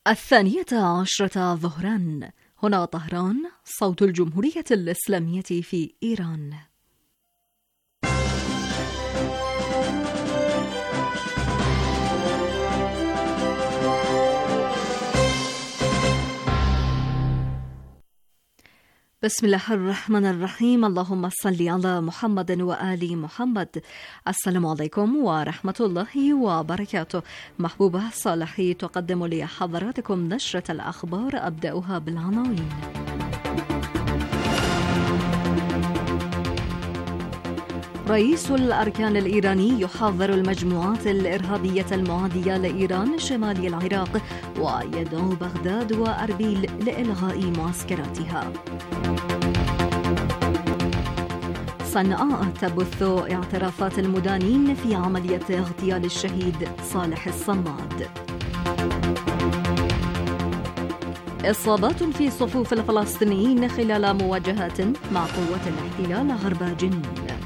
12 ظهرا. هنا طهران، صوت الجمهورية الإسلامية في إيران. بسم الله الرحمن الرحيم. اللهم صل على محمد وآل محمد. السلام عليكم ورحمة الله وبركاته. محبوبة صالحي تقدم لحضراتكم نشرة الأخبار، أبدأها بالعناوين. رئيس الأركان الإيراني يحذر المجموعات الإرهابية المعادية لإيران شمال العراق، ويدعو بغداد وأربيل لإلغاء معسكراتها. صنعاء تبث اعترافات المدانين في عملية اغتيال الشهيد صالح الصماد. إصابات في صفوف الفلسطينيين خلال مواجهات مع قوات الاحتلال غرب جنين.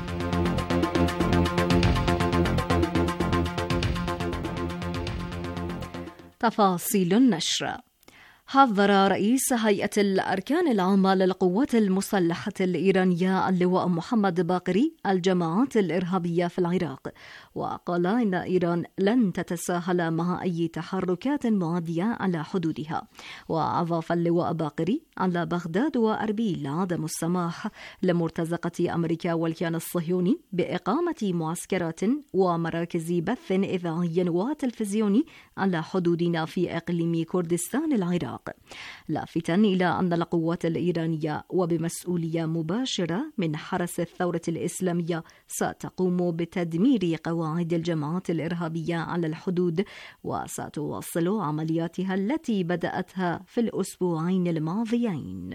تفاصيل النشر. حذر رئيس هيئة الأركان العامة للقوات المسلحة الإيرانية اللواء محمد باقري الجماعات الإرهابية في العراق، وقال إن إيران لن تتساهل مع أي تحركات معادية على حدودها. وأضاف اللواء باقري على بغداد وأربيل عدم السماح لمرتزقة أمريكا والكيان الصهيوني بإقامة معسكرات ومراكز بث إذاعي وتلفزيوني على حدودنا في إقليم كردستان العراق، لافتا إلى أن القوات الإيرانية وبمسؤولية مباشرة من حرس الثورة الإسلامية ستقوم بتدمير قواعد الجماعات الإرهابية على الحدود، وستواصل عملياتها التي بدأتها في الأسبوعين الماضيين.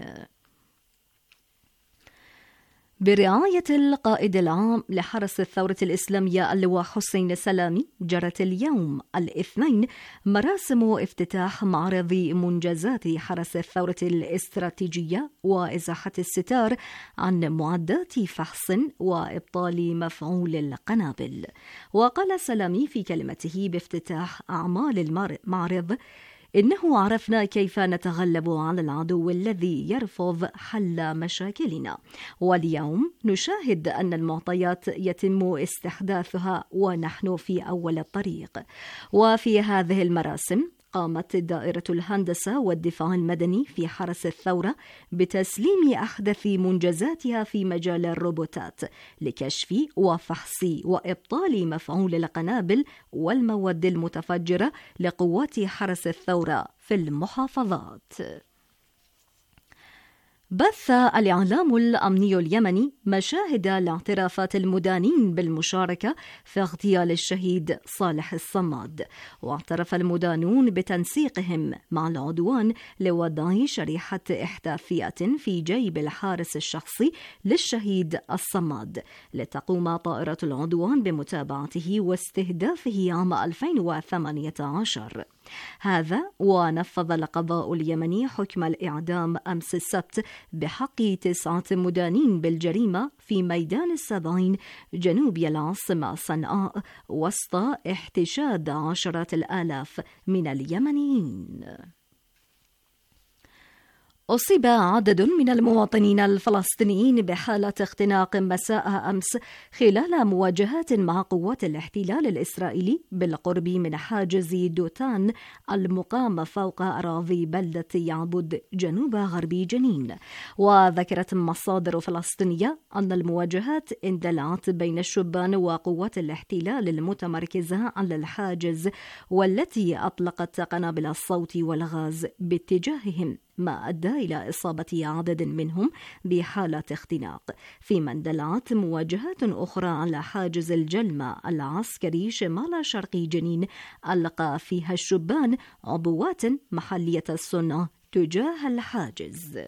برعاية القائد العام لحرس الثورة الإسلامية اللواء حسين سلامي، جرت اليوم الاثنين مراسم افتتاح معرض منجزات حرس الثورة الاستراتيجية وإزاحة الستار عن معدات فحص وإبطال مفعول القنابل. وقال سلامي في كلمته بافتتاح أعمال المعرض: إنه عرفنا كيف نتغلب على العدو الذي يرفض حل مشاكلنا، واليوم نشاهد أن المعطيات يتم استحداثها ونحن في أول الطريق. وفي هذه المراسم قامت دائرة الهندسة والدفاع المدني في حرس الثورة بتسليم أحدث منجزاتها في مجال الروبوتات لكشف وفحص وإبطال مفعول القنابل والمواد المتفجرة لقوات حرس الثورة في المحافظات. بث الإعلام الأمني اليمني مشاهد الاعترافات المدانين بالمشاركة في اغتيال الشهيد صالح الصماد، واعترف المدانون بتنسيقهم مع العدوان لوضع شريحة احتافية في جيب الحارس الشخصي للشهيد الصماد، لتقوم طائرة العدوان بمتابعته واستهدافه عام 2018. هذا ونفذ القضاء اليمني حكم الإعدام أمس السبت بحق 9 مدانين بالجريمة في ميدان السبعين جنوب العاصمة صنعاء، وسط احتشاد عشرات الآلاف من اليمنيين. أصيب عدد من المواطنين الفلسطينيين بحالة اختناق مساء أمس خلال مواجهات مع قوات الاحتلال الإسرائيلي بالقرب من حاجز دوتان المقام فوق أراضي بلدة يعبد جنوب غرب جنين. وذكرت مصادر فلسطينية أن المواجهات اندلعت بين الشبان وقوات الاحتلال المتمركزة على الحاجز، والتي أطلقت قنابل الصوت والغاز باتجاههم، ما أدى إلى إصابة عدد منهم بحالة اختناق، فيما اندلعت مواجهات أخرى على حاجز الجلمة العسكري شمال شرق جنين ألقى فيها الشبان عبوات محلية الصنع تجاه الحاجز.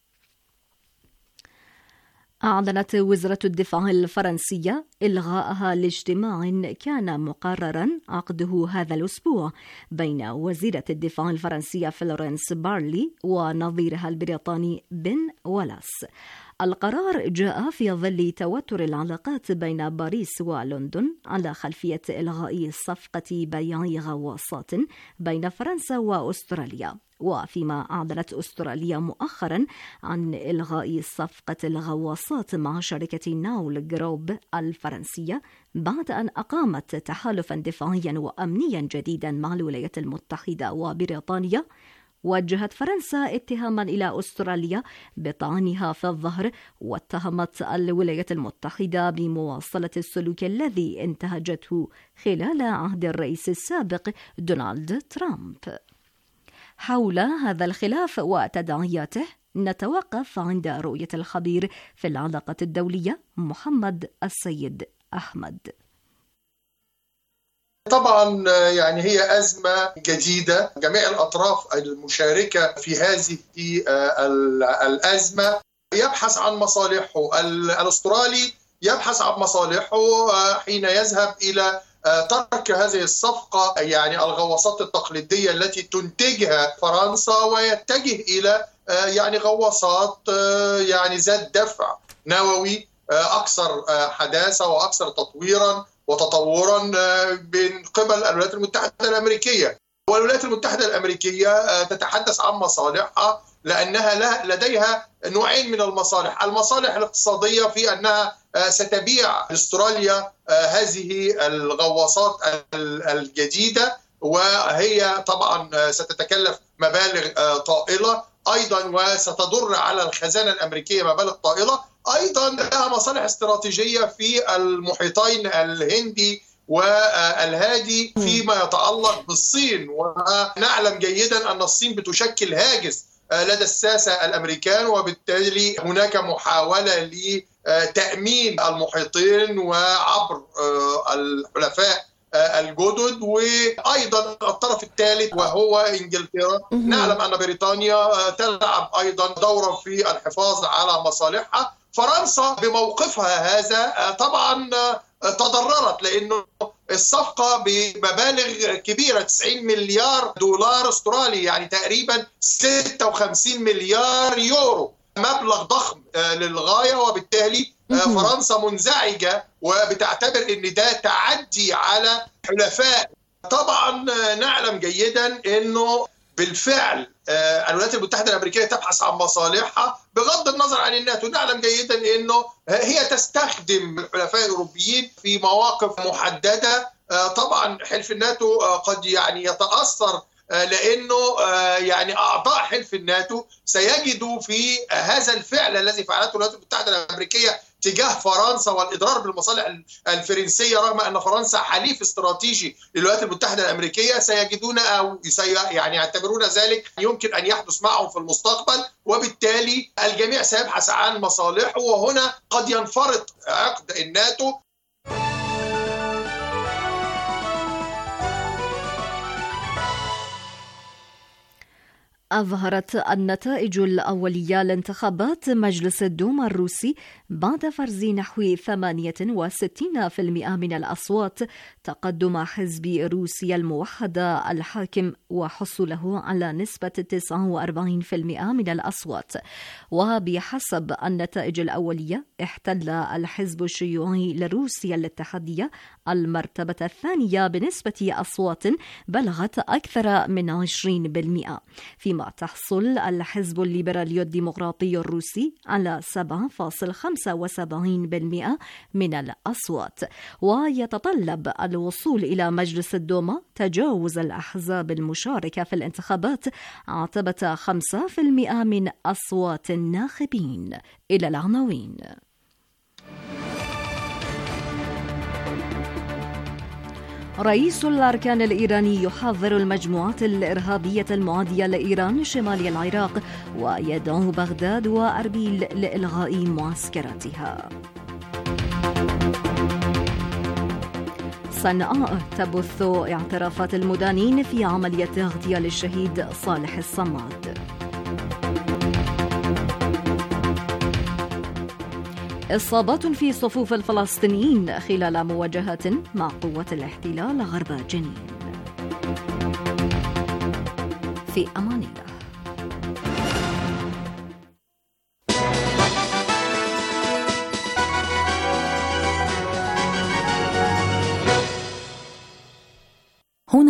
أعلنت وزارة الدفاع الفرنسية إلغاءها لاجتماع كان مقررا عقده هذا الأسبوع بين وزيرة الدفاع الفرنسية فلورنس بارلي ونظيرها البريطاني بن ولاس. القرار جاء في ظل توتر العلاقات بين باريس ولندن على خلفية إلغاء صفقة بيع غواصات بين فرنسا وأستراليا، وفيما أعلنت أستراليا مؤخرا عن إلغاء صفقة الغواصات مع شركة ناول جروب الفرنسية بعد أن أقامت تحالفا دفاعيا وأمنيا جديدا مع الولايات المتحدة وبريطانيا. وجهت فرنسا اتهاما إلى أستراليا بطعنها في الظهر، واتهمت الولايات المتحدة بمواصلة السلوك الذي انتهجته خلال عهد الرئيس السابق دونالد ترامب. حول هذا الخلاف وتداعياته نتوقف عند رؤية الخبير في العلاقات الدولية محمد السيد أحمد. طبعا يعني هي أزمة جديدة، جميع الأطراف المشاركة في هذه الأزمة يبحث عن مصالحه. الأسترالي يبحث عن مصالحه حين يذهب إلى ترك هذه الصفقة، يعني الغواصات التقليدية التي تنتجها فرنسا، ويتجه إلى يعني غواصات يعني ذات دفع نووي أكثر حداثة وأكثر تطويرا وتطورا من قبل الولايات المتحدة الأمريكية. والولايات المتحدة الأمريكية تتحدث عن مصالحها لأنها لديها نوعين من المصالح. المصالح الاقتصادية في أنها ستبيع أستراليا هذه الغواصات الجديدة، وهي طبعا ستتكلف مبالغ طائلة أيضا، وستضر على الخزانة الأمريكية مبالغ طائلة. أيضا لها مصالح استراتيجية في المحيطين الهندي والهادي فيما يتعلق بالصين، ونعلم جيدا أن الصين بتشكل هاجس لدى الساسة الأمريكان، وبالتالي هناك محاولة لتأمين المحيطين وعبر الحلفاء الجدد. وأيضا الطرف الثالث وهو إنجلترا، نعلم أن بريطانيا تلعب أيضا دورا في الحفاظ على مصالحها. فرنسا بموقفها هذا طبعا تضررت، لأنه الصفقة بمبالغ كبيرة 90 مليار دولار استرالي، يعني تقريبا 56 مليار يورو، مبلغ ضخم للغاية. وبالتالي فرنسا منزعجة وبتعتبر أن ده تعدي على حلفاء. طبعا نعلم جيدا أنه بالفعل الولايات المتحدة الأمريكية تبحث عن مصالحها بغض النظر عن الناتو. نعلم جيدا أنه هي تستخدم الحلفاء الأوروبيين في مواقف محددة. طبعا حلف الناتو قد يعني يتأثر، لأنه يعني أعضاء حلف الناتو سيجدوا في هذا الفعل الذي فعلته الولايات المتحدة الأمريكية تجاه فرنسا والإضرار بالمصالح الفرنسية، رغم أن فرنسا حليف استراتيجي للولايات المتحدة الأمريكية، سيجدون أو يعني يعتبرون ذلك يمكن أن يحدث معهم في المستقبل. وبالتالي الجميع سيبحث عن مصالحه، وهنا قد ينفرط عقد الناتو. أظهرت النتائج الأولية لانتخابات مجلس الدوما الروسي بعد فرز نحو 68% من الأصوات تقدم حزب روسيا الموحدة الحاكم وحصوله على نسبة 49% من الأصوات. وبحسب النتائج الأولية احتل الحزب الشيوعي لروسيا الاتحادية المرتبة الثانية بنسبة أصوات بلغت أكثر من 20%، فيما تحصل الحزب الليبرالي الديمقراطي الروسي على 7.75% من الأصوات. ويتطلب الوصول إلى مجلس الدوما تجاوز الأحزاب المشاركة في الانتخابات عتبة 5% من أصوات الناخبين. إلى العناوين. رئيس الأركان الإيراني يحذر المجموعات الإرهابية المعادية لإيران شمال العراق، ويدعو بغداد وأربيل لإلغاء معسكراتها. صنعاء تبث اعترافات المدانين في عملية اغتيال الشهيد صالح الصماد. إصابات في صفوف الفلسطينيين خلال مواجهات مع قوة الاحتلال غرب جنين. في أمان الله.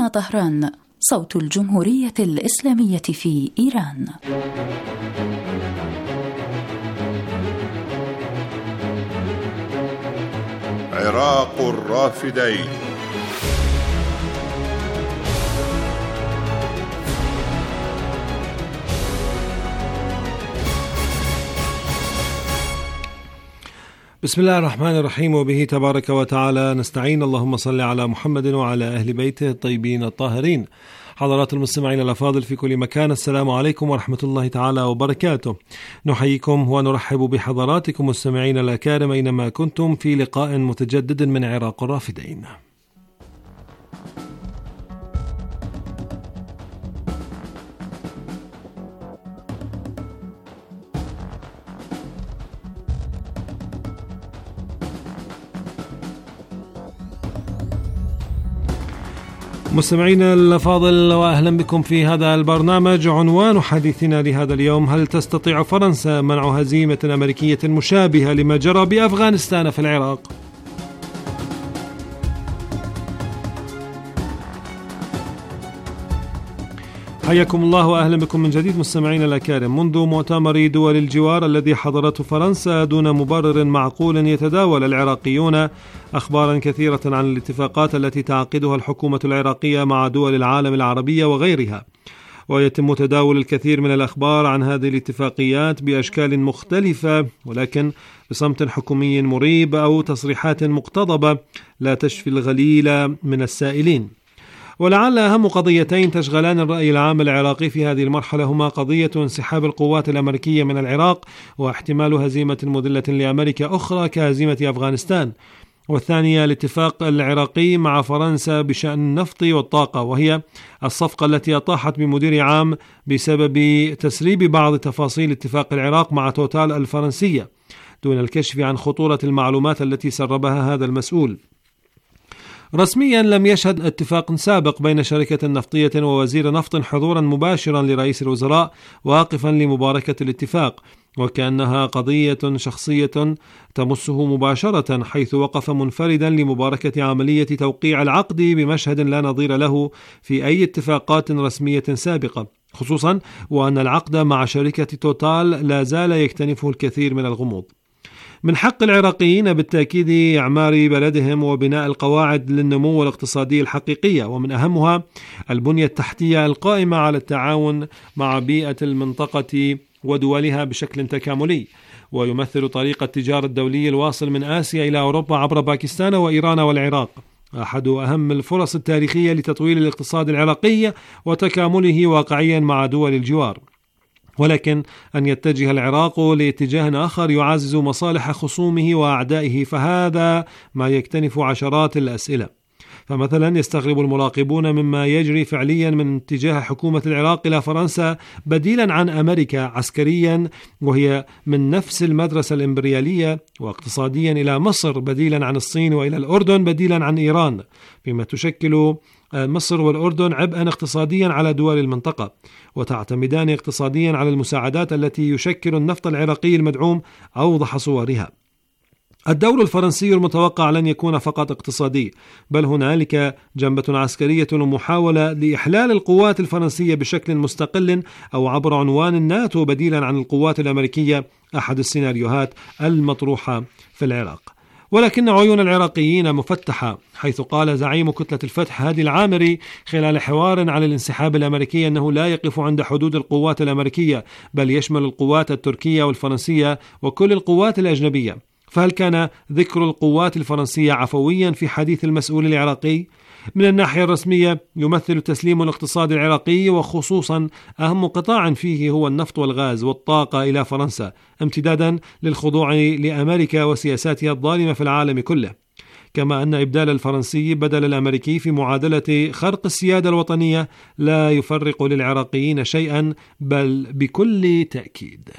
طهران، صوت الجمهورية الإسلامية في إيران. عراق الرافدين. بسم الله الرحمن الرحيم، وبه تبارك وتعالى نستعين. اللهم صل على محمد وعلى أهل بيته الطيبين الطاهرين. حضرات المستمعين الأفاضل في كل مكان، السلام عليكم ورحمة الله تعالى وبركاته. نحييكم ونرحب بحضراتكم مستمعين الأكارم أينما كنتم في لقاء متجدد من عراق الرافدين. مستمعينا الأفاضل، وأهلا بكم في هذا البرنامج. عنوان حديثنا لهذا اليوم: هل تستطيع فرنسا منع هزيمة أمريكية مشابهة لما جرى بأفغانستان في العراق؟ حياكم الله وأهلا بكم من جديد مستمعين الأكارم. منذ مؤتمر دول الجوار الذي حضرته فرنسا دون مبرر معقول، يتداول العراقيون أخبارا كثيرة عن الاتفاقات التي تعقدها الحكومة العراقية مع دول العالم العربية وغيرها، ويتم تداول الكثير من الأخبار عن هذه الاتفاقيات بأشكال مختلفة، ولكن بصمت حكومي مريب أو تصريحات مقتضبة لا تشفي الغليل من السائلين. ولعل أهم قضيتين تشغلان الرأي العام العراقي في هذه المرحلة هما قضية انسحاب القوات الأمريكية من العراق واحتمال هزيمة مذلة لأمريكا أخرى كهزيمة أفغانستان، والثانية الاتفاق العراقي مع فرنسا بشأن النفط والطاقة، وهي الصفقة التي أطاحت بمدير عام بسبب تسريب بعض تفاصيل اتفاق العراق مع توتال الفرنسية دون الكشف عن خطورة المعلومات التي سربها هذا المسؤول. رسميا لم يشهد اتفاق سابق بين شركة نفطية ووزير نفط حضورا مباشرا لرئيس الوزراء واقفا لمباركة الاتفاق، وكأنها قضية شخصية تمسه مباشرة، حيث وقف منفردا لمباركة عملية توقيع العقد بمشهد لا نظير له في أي اتفاقات رسمية سابقة، خصوصا وأن العقد مع شركة توتال لا زال يكتنفه الكثير من الغموض. من حق العراقيين بالتأكيد إعمار بلدهم وبناء القواعد للنمو الاقتصادي الحقيقية، ومن أهمها البنية التحتية القائمة على التعاون مع بيئة المنطقة ودولها بشكل تكاملي، ويمثل طريق التجارة الدولي الواصل من آسيا إلى أوروبا عبر باكستان وإيران والعراق أحد أهم الفرص التاريخية لتطوير الاقتصاد العراقي وتكامله واقعيا مع دول الجوار. ولكن أن يتجه العراق لاتجاه آخر يعزز مصالح خصومه وأعدائه، فهذا ما يكتنف عشرات الأسئلة. فمثلا يستغرب المراقبون مما يجري فعليا من اتجاه حكومة العراق إلى فرنسا بديلا عن أمريكا عسكريا وهي من نفس المدرسة الإمبريالية، واقتصاديا إلى مصر بديلا عن الصين، وإلى الأردن بديلا عن إيران، فيما تشكل مصر والأردن عبئا اقتصاديا على دول المنطقة، وتعتمدان اقتصاديا على المساعدات التي يشكل النفط العراقي المدعوم أوضح صورها. الدور الفرنسي المتوقع لن يكون فقط اقتصادي، بل هنالك جنبة عسكرية ومحاولة لإحلال القوات الفرنسية بشكل مستقل أو عبر عنوان الناتو بديلا عن القوات الأمريكية، أحد السيناريوهات المطروحة في العراق. ولكن عيون العراقيين مفتحة، حيث قال زعيم كتلة الفتح هادي العامري خلال حوار عن الانسحاب الأمريكي أنه لا يقف عند حدود القوات الأمريكية، بل يشمل القوات التركية والفرنسية وكل القوات الأجنبية. فهل كان ذكر القوات الفرنسية عفويا في حديث المسؤول العراقي؟ من الناحية الرسمية يمثل تسليم الاقتصاد العراقي وخصوصا أهم قطاع فيه هو النفط والغاز والطاقة إلى فرنسا، امتدادا للخضوع لأمريكا وسياساتها الظالمة في العالم كله، كما أن إبدال الفرنسي بدل الأمريكي في معادلة خرق السيادة الوطنية لا يفرق للعراقيين شيئا، بل بكل تأكيد.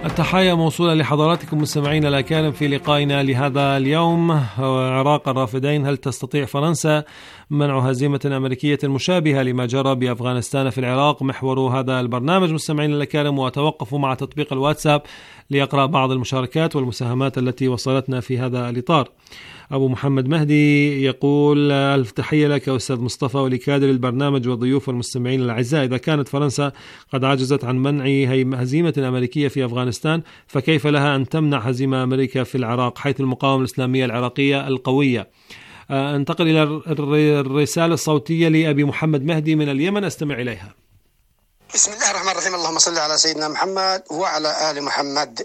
التحايا موصولة لحضراتكم مستمعين الأكارم في لقائنا لهذا اليوم. عراق الرافدين، هل تستطيع فرنسا منع هزيمة أمريكية مشابهة لما جرى بأفغانستان في العراق؟ محور هذا البرنامج مستمعين الأكارم، وأتوقف مع تطبيق الواتساب ليقرأ بعض المشاركات والمساهمات التي وصلتنا في هذا الإطار. أبو محمد مهدي يقول: ألف تحية لك أستاذ مصطفى ولكادر البرنامج والضيوف والمستمعين الأعزاء. إذا كانت فرنسا قد عجزت عن منع هزيمة أمريكية في أفغانستان، فكيف لها أن تمنع هزيمة أمريكا في العراق حيث المقاومة الإسلامية العراقية القوية؟ انتقل إلى الرسالة الصوتية لأبي محمد مهدي من اليمن، أستمع إليها. بسم الله الرحمن الرحيم. اللهم صل على سيدنا محمد وعلى آل محمد.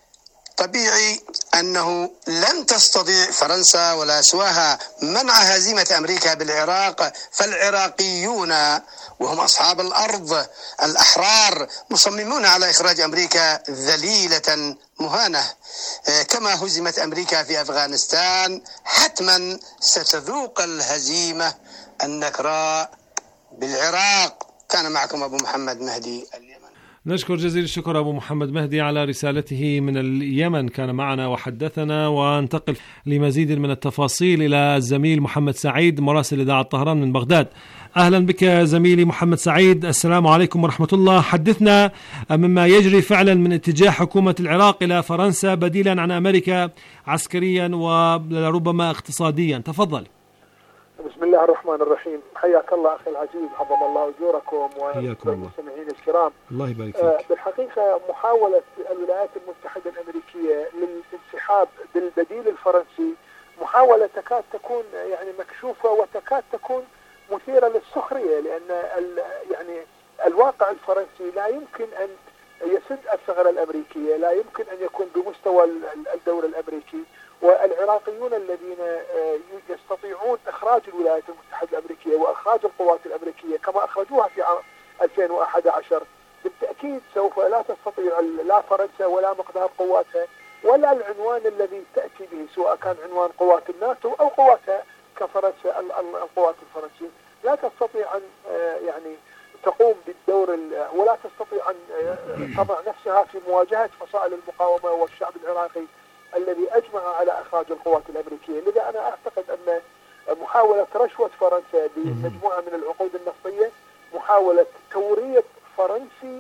طبيعي أنه لن تستطيع فرنسا ولا سواها منع هزيمة أمريكا بالعراق، فالعراقيون وهم أصحاب الأرض الأحرار مصممون على إخراج أمريكا ذليلة مهانة. كما هزمت أمريكا في أفغانستان، حتما ستذوق الهزيمة النكراء بالعراق. كان معكم أبو محمد مهدي اليمن. نشكر جزيل الشكر أبو محمد مهدي على رسالته من اليمن، كان معنا وحدثنا. وانتقل لمزيد من التفاصيل إلى الزميل محمد سعيد مراسل إذاعة طهران من بغداد. أهلا بك زميلي محمد سعيد، السلام عليكم ورحمة الله. حدثنا مما يجري فعلا من اتجاه حكومة العراق إلى فرنسا بديلا عن أمريكا عسكريا ولربما اقتصاديا، تفضل. بسم الله الرحمن الرحيم. حياك الله أخي العزيز، عظم الله أجوركم والمستمعين الكرام. الله يبارك فيك. بالحقيقة محاولة الولايات المتحدة الأمريكية للانسحاب بالبديل الفرنسي محاولة تكاد تكون يعني مكشوفة وتكاد تكون مثيرة للسخرية، لأن يعني الواقع الفرنسي لا يمكن أن يسد الثغرة الأمريكية، لا يمكن أن يكون بمستوى الدور الأمريكي. والعراقيون الذين يستطيعون إخراج الولايات المتحدة الأمريكية وإخراج القوات الأمريكية كما أخرجوها في عام 2011 بالتأكيد سوف لا تستطيع لا فرنسا ولا مقدار قواتها ولا العنوان الذي تأتي به، سواء كان عنوان قوات الناتو أو قواتها كفرنسا القوات الفرنسية، لا تستطيع أن يعني تقوم بالدور ولا تستطيع أن تضع نفسها في مواجهة فصائل المقاومة والشعب العراقي الذي أجمع على إخراج القوات الأمريكية. لذا أنا أعتقد أن محاولة رشوة فرنسا بمجموعة من العقود النفطية، محاولة توريط فرنسي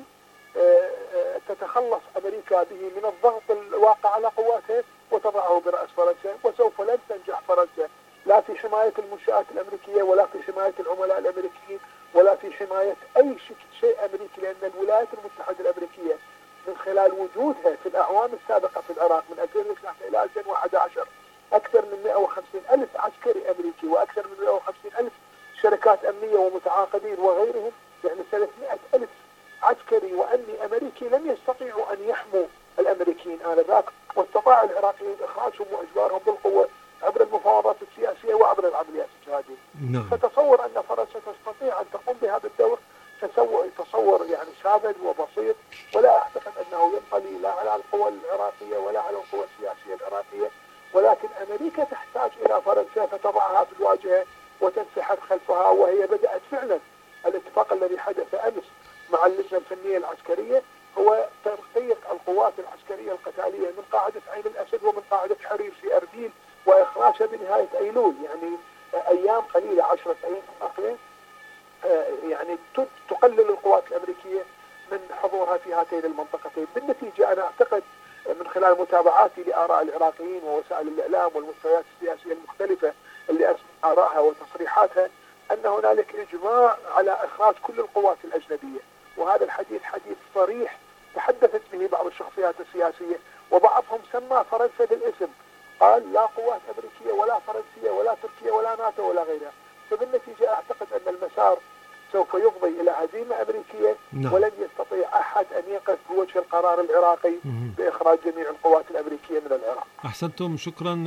تتخلص أمريكا به من الضغط الواقع على قواتها وتضعه برأس فرنسا، وسوف لن تنجح فرنسا لا في حماية المنشآت الأمريكية ولا في حماية العملاء الأمريكيين ولا في حماية أي شيء أمريكي، لأن الولايات المتحدة الأمريكية من خلال وجودها في الأعوام السابقة في العراق من 2012 إلى 2011 أكثر من 150 ألف عسكري أمريكي وأكثر من 150 ألف شركات أمنية ومتعاقدين وغيرهم، يعني 300 ألف عسكري وأمني أمريكي لم يستطيعوا أن يحموا الأمريكيين آنذاك، واستطاع العراقيين إخراجهم وإجبارهم بالقوة عبر المفاوضات السياسية وعبر العمليات الجهادية. فتصور أن فرنسا تستطيع أن تقوم بهذا الدور تصور يعني ساذج وبسيط، ولا أعتقد أنه ينطلي لا على القوى العراقية ولا على القوى السياسية العراقية، ولكن أمريكا تحتاج إلى فرنسا فتضعها في الواجهة وتنسحب خلفها. وهي بدأت فعلا. الاتفاق الذي حدث أمس مع اللجنة الفنية العسكرية هو ترقيق القوات العسكرية القتالية من قاعدة عين الأسد ومن قاعدة حرير في أربيل وإخراجها بنهاية أيلول، يعني أيام قليلة 10 أيام تقريبا، يعني تقلل القوات الأمريكية من حضورها في هاتين المنطقتين. بالنتيجة أنا أعتقد من خلال متابعاتي لآراء العراقيين ووسائل الإعلام والمستويات السياسية المختلفة اللي أسمع آرائها وتصريحاتها أن هنالك إجماع على إخراج كل القوات الأجنبية، وهذا الحديث حديث صريح تحدثت به بعض الشخصيات السياسية، وبعضهم سمى فرنسا بالاسم، قال لا قوات أمريكية ولا فرنسية ولا تركيا ولا ناتو ولا غيرها. فبالنتيجة أعتقد أن المسار سوف يفضي إلى هزيمة أمريكية، ولن يستطيع أحد أن يقف بوجه القرار العراقي بإخراج جميع القوات الأمريكية من العراق. أحسنتم، شكرا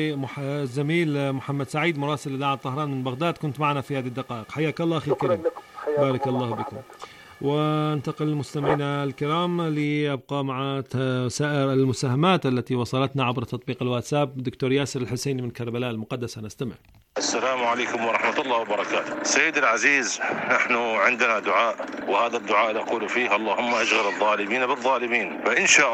للزميل محمد سعيد مراسل إذاعة طهران من بغداد، كنت معنا في هذه الدقائق. حياك الله أخي الكريم، بارك الله بكم. وانتقل المستمعين الكرام لأبقى مع سائر المساهمات التي وصلتنا عبر تطبيق الواتساب. دكتور ياسر الحسيني من كربلاء المقدسة، نستمع. السلام عليكم ورحمة الله وبركاته. سيد العزيز، نحن عندنا دعاء، وهذا الدعاء نقول فيه: اللهم أشغل الظالمين بالظالمين. فإن شاء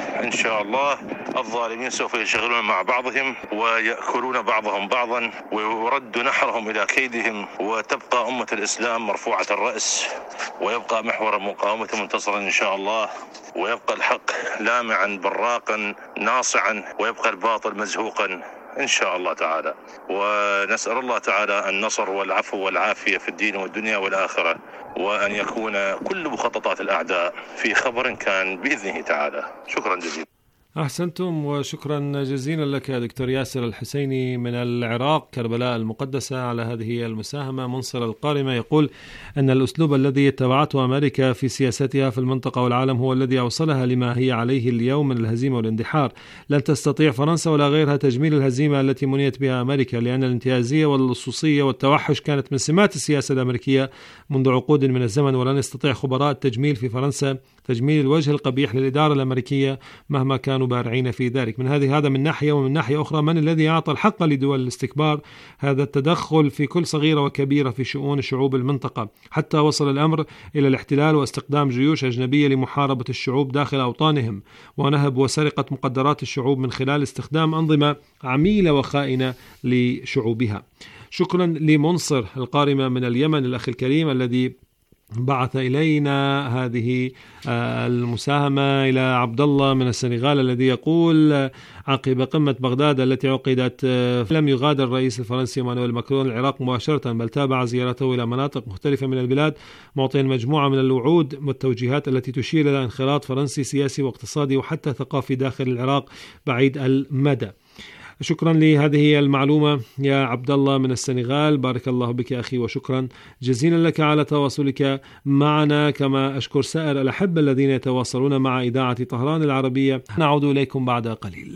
الله الظالمين سوف يشغلون مع بعضهم ويأكلون بعضهم بعضا، ويرد نحرهم إلى كيدهم، وتبقى أمة الإسلام مرفوعة الرأس، ويبقى محور المقاومة منتصرا إن شاء الله، ويبقى الحق لامعا براقا ناصعا، ويبقى الباطل مزهوقا إن شاء الله تعالى. ونسأل الله تعالى النصر والعفو والعافية في الدين والدنيا والآخرة، وأن يكون كل مخططات الأعداء في خبر كان بإذنه تعالى. شكرا جزيلا. أحسنتم وشكرا جزيلا لك دكتور ياسر الحسيني من العراق كربلاء المقدسة على هذه المساهمة. منصر القارمة يقول أن الأسلوب الذي اتبعته أمريكا في سياستها في المنطقة والعالم هو الذي أوصلها لما هي عليه اليوم من الهزيمة والاندحار. لن تستطيع فرنسا ولا غيرها تجميل الهزيمة التي منيت بها أمريكا، لأن الانتهازية واللصوصية والتوحش كانت من سمات السياسة الأمريكية منذ عقود من الزمن، ولن يستطيع خبراء التجميل في فرنسا تجميل الوجه القبيح للإدارة الأمريكية مهما كانوا بارعين في ذلك. هذا من ناحية، ومن ناحية أخرى من الذي أعطى الحق لدول الاستكبار هذا التدخل في كل صغيرة وكبيرة في شؤون شعوب المنطقة، حتى وصل الأمر إلى الاحتلال واستخدام جيوش أجنبية لمحاربة الشعوب داخل أوطانهم، ونهب وسرقة مقدرات الشعوب من خلال استخدام أنظمة عميلة وخائنة لشعوبها. شكرا لمنصر القارمة من اليمن الأخ الكريم الذي بعث إلينا هذه المساهمة. إلى عبد الله من السنغال الذي يقول: عقب قمة بغداد التي عقدت لم يغادر الرئيس الفرنسي مانويل ماكرون العراق مباشرة، بل تابع زيارته إلى مناطق مختلفة من البلاد، معطيا مجموعة من الوعود والتوجيهات التي تشير إلى انخراط فرنسي سياسي واقتصادي وحتى ثقافي داخل العراق بعيد المدى. شكرا لهذه المعلومة يا عبد الله من السنغال، بارك الله بك أخي، وشكرا جزيلا لك على تواصلك معنا، كما أشكر سائر الأحبة الذين يتواصلون مع إذاعة طهران العربية. نعود إليكم بعد قليل.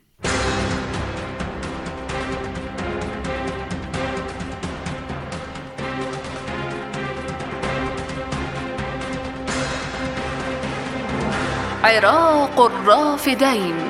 عراق الرافدين،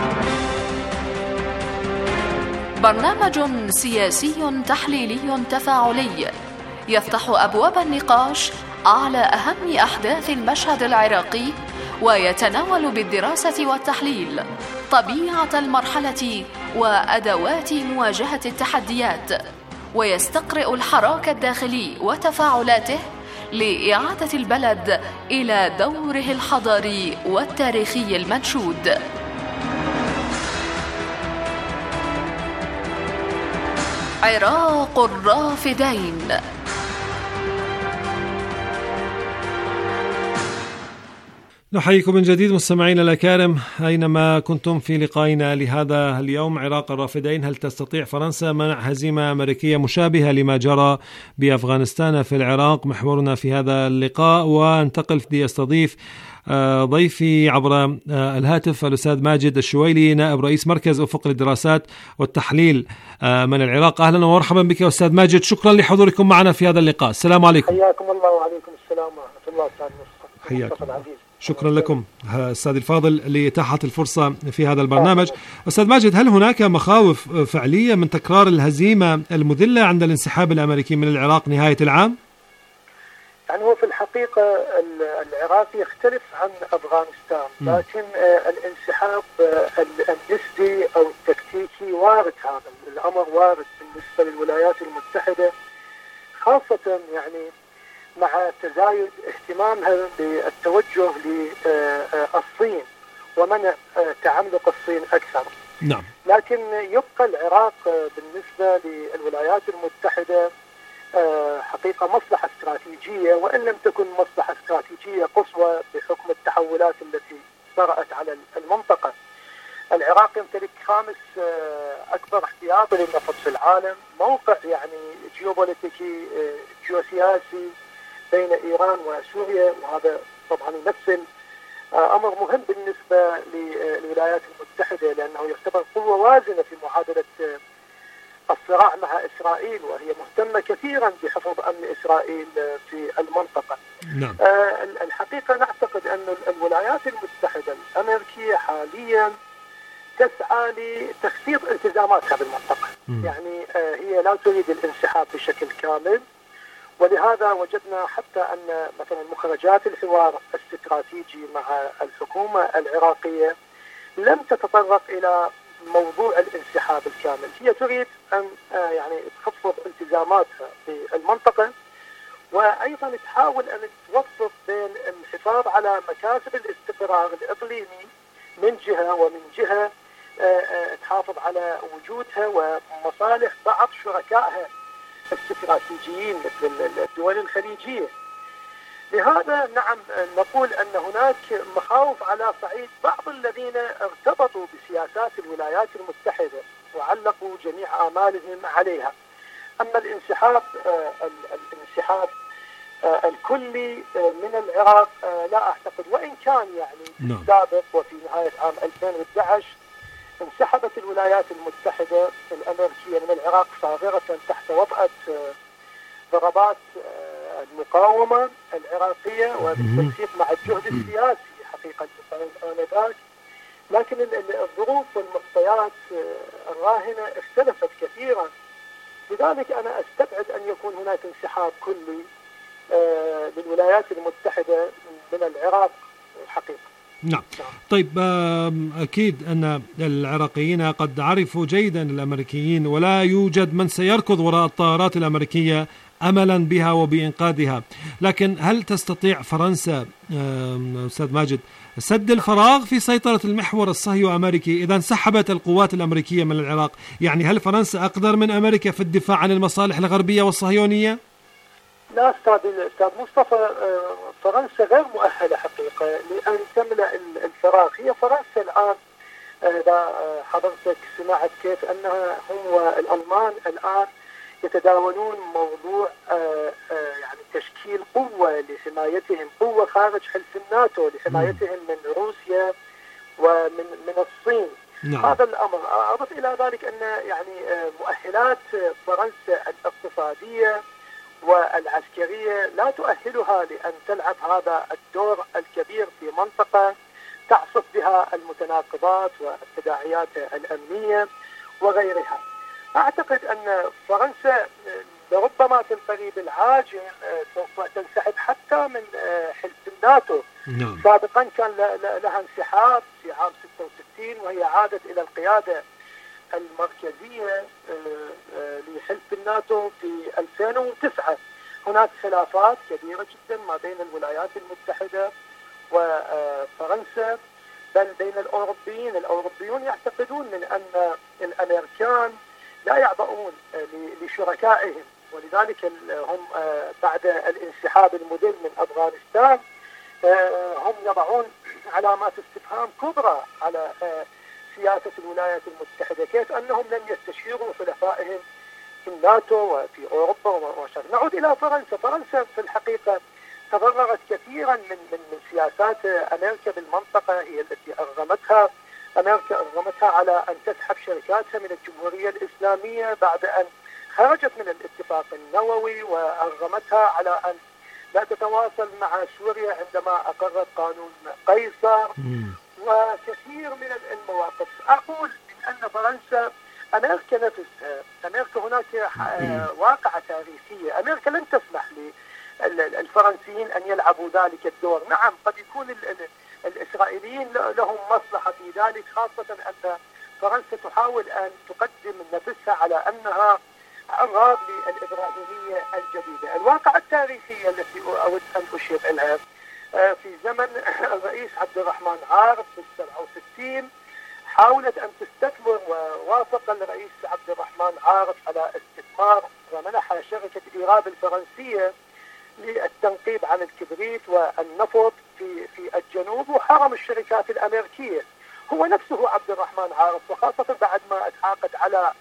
برنامج سياسي تحليلي تفاعلي يفتح أبواب النقاش على أهم أحداث المشهد العراقي، ويتناول بالدراسة والتحليل طبيعة المرحلة وأدوات مواجهة التحديات، ويستقرئ الحراك الداخلي وتفاعلاته لإعادة البلد إلى دوره الحضاري والتاريخي المنشود. عراق الرافدين. نحييكم من جديد مستمعينا الأكارم أينما كنتم في لقائنا لهذا اليوم. عراق الرافدين: هل تستطيع فرنسا منع هزيمة أمريكية مشابهة لما جرى بأفغانستان في العراق؟ محورنا في هذا اللقاء، وانتقل لأستضيف ضيفي عبر الهاتف الأستاذ ماجد الشويلي، نائب رئيس مركز أفق للدراسات والتحليل من العراق. أهلا ومرحبا بك أستاذ ماجد، شكرا لحضوركم معنا في هذا اللقاء. السلام عليكم. حياكم الله. وعليكم السلام ورحمة الله. حياكم. شكرا لكم أستاذ الفاضل لإتاحة الفرصة في هذا البرنامج. أستاذ ماجد، هل هناك مخاوف فعلية من تكرار الهزيمة المذلة عند الانسحاب الأمريكي من العراق نهاية العام؟ يعني هو في الحقيقة العراق يختلف عن أفغانستان، لكن الانسحاب النسبي أو التكتيكي وارد، هذا الأمر وارد بالنسبة للولايات المتحدة، خاصة يعني مع تزايد اهتمامها بالتوجه للصين ومنع تعمق الصين أكثر. نعم. لكن يبقى العراق بالنسبة للولايات المتحدة حقيقة مصلحة استراتيجية، وإن لم تكن مصلحة استراتيجية قصوى بحكم التحولات التي طرأت على المنطقة. العراق يمتلك خامس أكبر احتياطي للنفط في العالم، موقع يعني جيوبوليتيكي جيوسياسي بين إيران وسوريا، وهذا طبعا يمثل أمر مهم بالنسبة للولايات المتحدة، لأنه يعتبر قوة وازنة في معادلة الصراع مع إسرائيل، وهي مهتمة كثيرا بحفظ أمن إسرائيل في المنطقة. نعم. الحقيقة نعتقد أن الولايات المتحدة الأمريكية حاليا تسعى لتخفيض التزاماتها بالمنطقة، يعني هي لا تريد الانسحاب بشكل كامل، ولهذا وجدنا حتى أن مثلا مخرجات الحوار الاستراتيجي مع الحكومة العراقية لم تتطرق إلى موضوع الانسحاب الكامل. هي تريد أن يعني تخفض التزاماتها في المنطقة، وأيضا تحاول أن توفق بين الحفاظ على مكاسب الاستقرار الإقليمي من جهة، ومن جهة تحافظ على وجودها ومصالح بعض شركائها الاستراتيجيين مثل الدول الخليجية. لهذا نعم نقول أن هناك مخاوف على صعيد بعض الذين ارتبطوا بسياسات الولايات المتحدة وعلقوا جميع آمالهم عليها. أما الانسحاب الكلي من العراق لا أعتقد، وإن كان يعني في السابق وفي نهاية عام 2011 انسحبت الولايات المتحدة الأمريكية من العراق صاغرة تحت وطأة ضربات المقاومة العراقية وبالتنسيق مع الجهد السياسي حقيقة آنذاك، لكن الظروف والمعطيات الراهنة اختلفت كثيرا. لذلك أنا أستبعد أن يكون هناك انسحاب كلي للولايات المتحدة من العراق حقيقة. نعم. طيب أكيد أن العراقيين قد عرفوا جيدا الأمريكيين، ولا يوجد من سيركض وراء الطائرات الأمريكية أملا بها وبإنقاذها، لكن هل تستطيع فرنسا أستاذ ماجد سد الفراغ في سيطرة المحور الصهيوني أمريكي إذا انسحبت القوات الأمريكية من العراق؟ يعني هل فرنسا أقدر من أمريكا في الدفاع عن المصالح الغربية والصهيونية؟ لا أستاذ مصطفى، فرنسا غير مؤهلة حقيقة لأن تملأ الفراغ. هي فرنسا الآن إذا حضرتك سمعت كيف أنها هم والألمان الآن يتداولون موضوع يعني تشكيل قوة لحمايتهم، قوة خارج حلف الناتو لحمايتهم من روسيا ومن الصين. نعم. هذا الأمر. أضف إلى ذلك أن يعني مؤهلات فرنسا الاقتصادية والعسكرية لا تؤهلها لأن تلعب هذا الدور الكبير في منطقة تعصف بها المتناقضات والتداعيات الأمنية وغيرها. أعتقد أن فرنسا لربما في القريب العاجل سوف تنسحب حتى من حلف الناتو. نعم. سابقا كان لها انسحاب في عام 66 وهي عادت إلى القيادة المركزية لحلف الناتو في 2009. هناك خلافات كبيرة جدا ما بين الولايات المتحدة وفرنسا، بل بين الأوروبيون يعتقدون من أن الأمريكان لا يعبؤون لشركائهم، ولذلك هم بعد الانسحاب المدل من أفغانستان هم يضعون علامات استفهام كبرى على سياسة الولايات المتحدة، كيف أنهم لم يستشيروا حلفائهم في الناتو وفي أوروبا وما. نعود إلى فرنسا. فرنسا في الحقيقة تضررت كثيرا من سياسات أمريكا بالمنطقة، هي التي أرغمتها على أن تسحب شركاتها من الجمهورية الإسلامية بعد أن خرجت من الاتفاق النووي، وأرغمتها على أن لا تتواصل مع سوريا عندما أقرت قانون قيصر، وكثير من المواقف. أقول من أن فرنسا أمريكا نفسها، أمريكا هناك واقعة تاريخية، أمريكا لن تسمح للفرنسيين أن يلعبوا ذلك الدور. نعم قد يكون الإسرائيليين لهم مصلحة في ذلك، خاصة أن فرنسا تحاول أن تقدم نفسها على أنها أغراض للإبراهيمية الجديدة. الواقعة التاريخية التي أود أن أشير إليها في زمن الرئيس عبد الرحمن عارف في 67 حاولت أن تستثمر، ووافق الرئيس عبد الرحمن عارف على استثمار ومنح شركة إيراب الفرنسية للتنقيب عن الكبريت والنفط في الجنوب، وحرم الشركات الأمريكية. هو نفسه عبد الرحمن عارف، وخاصة بعد ما تعاقد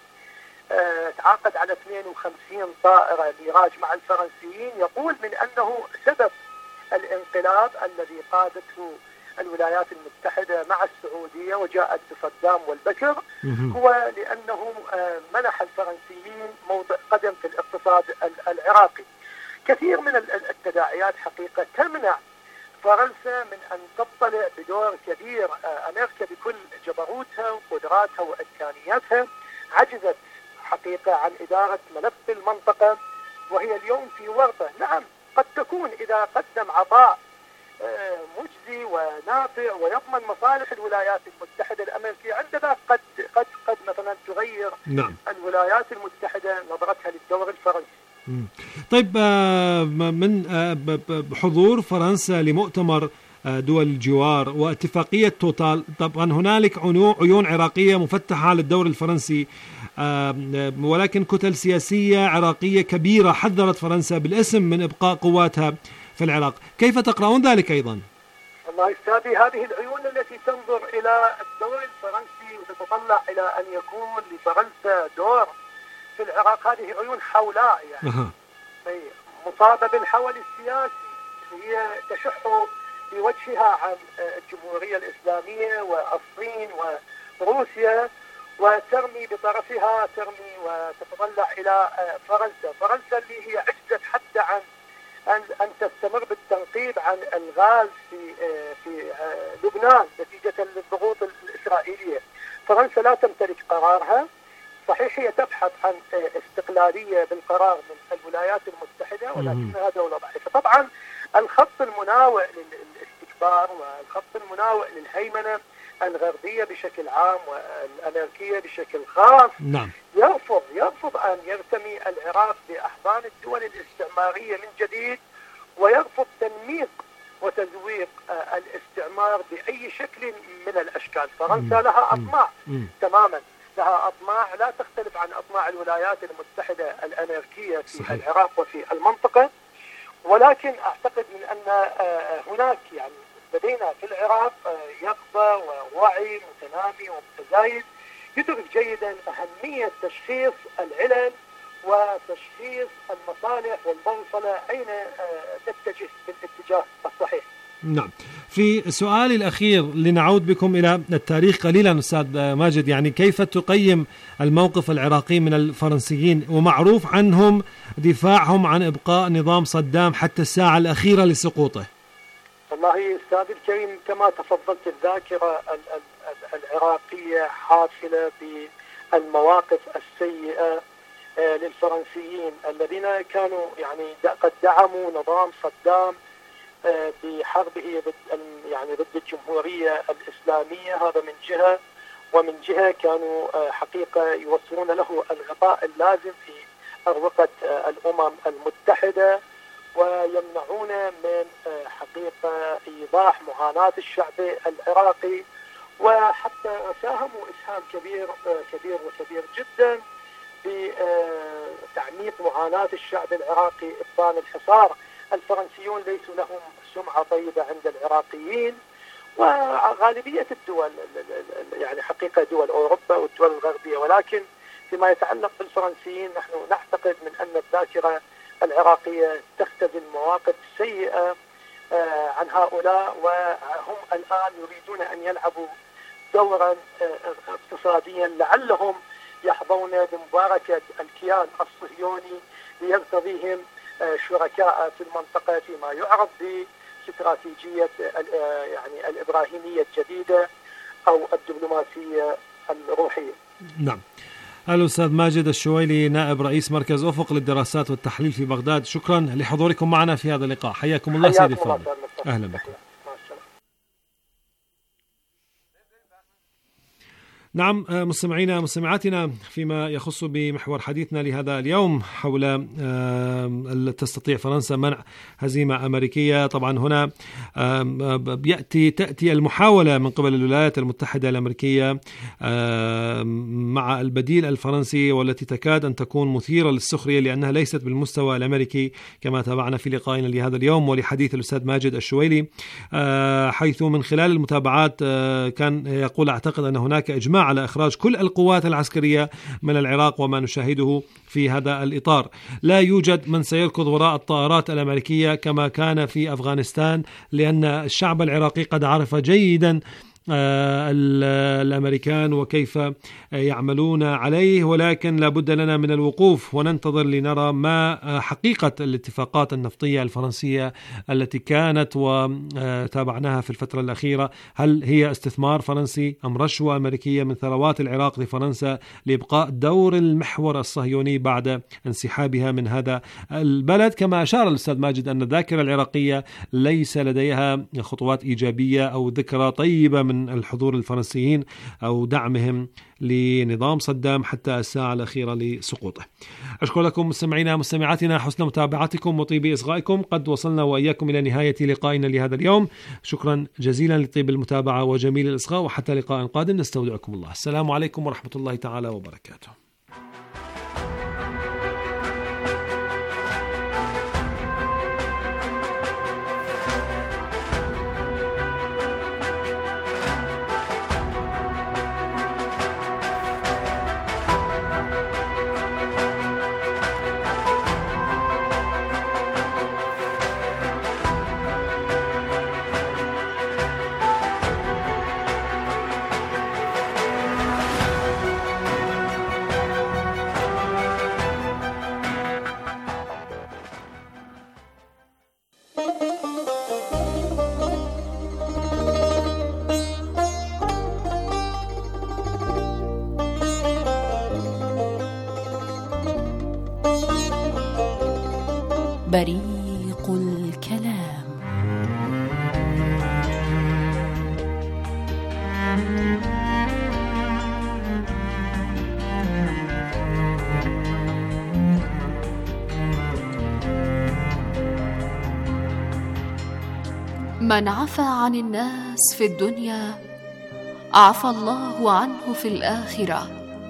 على 52 طائرة ميراج مع الفرنسيين، يقول من أنه سبب الانقلاب الذي قادته الولايات المتحدة مع السعودية وجاءت بصدام والبكر هو لأنه منح الفرنسيين موضع قدم في الاقتصاد العراقي. كثير من التداعيات حقيقة تمنع فرنسا من أن تطلع بدور كبير. أمريكا بكل جبروتها وقدراتها وإمكانياتها عجزت حقيقة عن إدارة ملف المنطقة، وهي اليوم في ورطة. نعم، قد تكون إذا قدم عطاء مجزي ونافع ويضمن مصالح الولايات المتحدة الأمريكية، عندما قد مثلا تغير الولايات المتحدة نظرتها للدور الفرنسي. طيب، من حضور فرنسا لمؤتمر دول الجوار واتفاقية توتال، طبعا هنالك عيون عراقية مفتحة على الدور الفرنسي، ولكن كتل سياسية عراقية كبيرة حذرت فرنسا بالاسم من إبقاء قواتها في العراق. كيف تقرأون ذلك أيضا؟ والله أستاذي، هذه العيون التي تنظر إلى الدور الفرنسي وتتطلع إلى أن يكون لفرنسا دور في العراق، هذه عيون حولاء يعني مصابة بالحول السياسي. هي تشح بوجهها عن الجمهورية الإسلامية والصين وروسيا، وترمي بطرفها وتتطلع إلى فرنسا اللي هي عجزت حتى عن أن تستمر بالتنقيب عن الغاز في لبنان نتيجة للضغوط الإسرائيلية. فرنسا لا تمتلك قرارها، صحيح هي تبحث عن استقلالية بالقرار من الولايات المتحدة، ولكنها دولة ضعيفة. طبعا الخط المناوئ للاستكبار والخط المناوئ للهيمنة الغربية بشكل عام والأمريكية بشكل خاص يرفض أن يرتمي العراق بأحضان الدول الاستعمارية من جديد، ويرفض تنميق وتزويق الاستعمار بأي شكل من الأشكال. فرنسا لها أطماع تماما، لها أطماع لا تختلف عن أطماع الولايات المتحدة الأمريكية في العراق وفي المنطقة، ولكن أعتقد من أن هناك يعني لدينا في العراق يقظة ووعي متنامي ومتزايد يدرك جيدا أهمية تشخيص العلل وتشخيص المصالح والبوصلة أين تتجه بالاتجاه الصحيح. نعم. في سؤالي الأخير لنعود بكم إلى التاريخ قليلا أستاذ ماجد، يعني كيف تقيم الموقف العراقي من الفرنسيين، ومعروف عنهم دفاعهم عن إبقاء نظام صدام حتى الساعة الأخيرة لسقوطه؟ والله أستاذ الكريم، كما تفضلت، الذاكرة العراقية حافلة بالمواقف السيئة للفرنسيين الذين كانوا يعني قد دعموا نظام صدام بحربه ضد الجمهورية الإسلامية، هذا من جهة، ومن جهة كانوا حقيقة يوصلون له الغطاء اللازم في أروقة الأمم المتحدة، ويمنعون من حقيقة إيضاح معاناة الشعب العراقي، وحتى ساهموا إسهام كبير جدا بتعميق معاناة الشعب العراقي، إبطال الحصار. الفرنسيون ليسوا لهم سمعة طيبة عند العراقيين، وغالبية الدول يعني حقيقة دول أوروبا والدول الغربية، ولكن فيما يتعلق بالفرنسيين نحن نعتقد من أن الذاكرة العراقية تختزل مواقف سيئة عن هؤلاء، وهم الآن يريدون أن يلعبوا دورا اقتصاديا لعلهم يحظون بمباركة الكيان الصهيوني ليرتضيهم شركاء في المنطقة فيما يعرف باستراتيجية يعني الإبراهيمية الجديدة أو الدبلوماسية الروحية. نعم. الأستاذ ماجد الشويلي، نائب رئيس مركز أفق للدراسات والتحليل في بغداد، شكرا لحضوركم معنا في هذا اللقاء. حياكم الله سيدي الفاضل. أهلا بكم. نعم مستمعينا مستمعاتنا، فيما يخص بمحور حديثنا لهذا اليوم حول تستطيع فرنسا منع هزيمة أمريكية. طبعا هنا تأتي المحاولة من قبل الولايات المتحدة الأمريكية مع البديل الفرنسي، والتي تكاد أن تكون مثيرة للسخرية لأنها ليست بالمستوى الأمريكي كما تابعنا في لقائنا لهذا اليوم ولحديث الأستاذ ماجد الشويلي، حيث من خلال المتابعات كان يقول أعتقد أن هناك إجماع على إخراج كل القوات العسكرية من العراق، وما نشاهده في هذا الإطار لا يوجد من سيركض وراء الطائرات الأمريكية كما كان في أفغانستان، لأن الشعب العراقي قد عرف جيدا الأمريكان وكيف يعملون عليه، ولكن لابد لنا من الوقوف وننتظر لنرى ما حقيقة الاتفاقات النفطية الفرنسية التي كانت وتابعناها في الفترة الأخيرة. هل هي استثمار فرنسي أم رشوة أمريكية من ثروات العراق لفرنسا لإبقاء دور المحور الصهيوني بعد انسحابها من هذا البلد؟ كما أشار الأستاذ ماجد أن الذاكرة العراقية ليس لديها خطوات إيجابية أو ذكرى طيبة من الحضور الفرنسيين أو دعمهم لنظام صدام حتى الساعة الأخيرة لسقوطه. أشكر لكم مستمعينا مستمعاتنا حسن متابعتكم وطيب إصغائكم. قد وصلنا وإياكم إلى نهاية لقائنا لهذا اليوم. شكرا جزيلا لطيب المتابعة وجميل الإصغاء، وحتى لقاء قادم نستودعكم الله. السلام عليكم ورحمة الله تعالى وبركاته. بريق الكلام. من عفى عن الناس في الدنيا عفى الله عنه في الآخرة،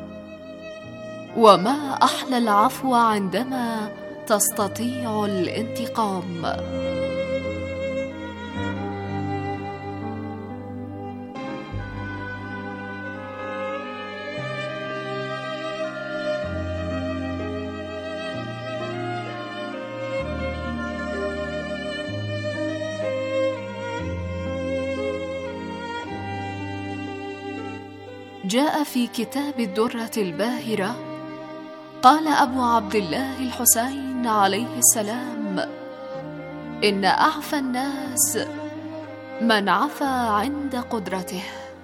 وما أحلى العفو عندما تستطيع الانتقام. جاء في كتاب الدرة الباهرة قال أبو عبد الله الحسين عليه السلام: إن أعفى الناس من عفى عند قدرته.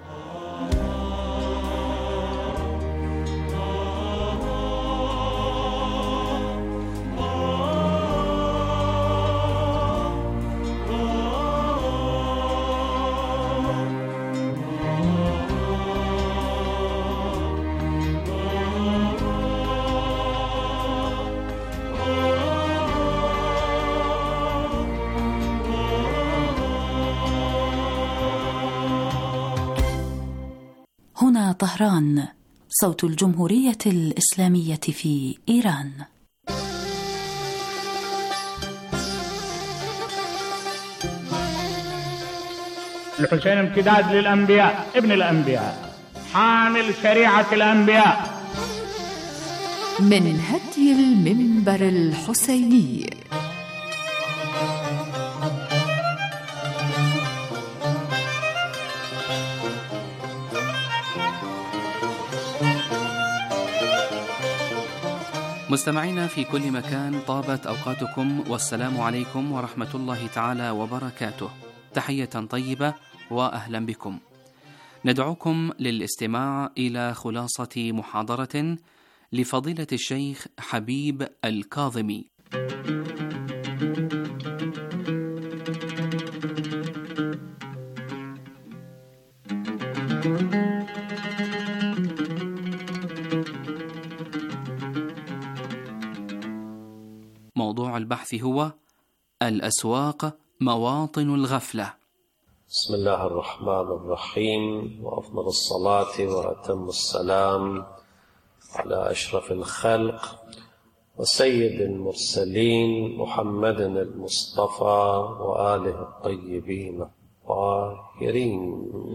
هنا طهران، صوت الجمهورية الإسلامية في إيران. الحسين امتداد للأنبياء، ابن الأنبياء، حامل شريعة الأنبياء. من هدي المنبر الحسيني. مستمعينا في كل مكان، طابت أوقاتكم والسلام عليكم ورحمة الله تعالى وبركاته. تحية طيبة وأهلا بكم. ندعوكم للاستماع إلى خلاصة محاضرة لفضيلة الشيخ حبيب الكاظمي. موضوع البحث هو الأسواق مواطن الغفلة. بسم الله الرحمن الرحيم، وأفضل الصلاة وأتم السلام على أشرف الخلق وسيد المرسلين محمد المصطفى وآله الطيبين الطاهرين.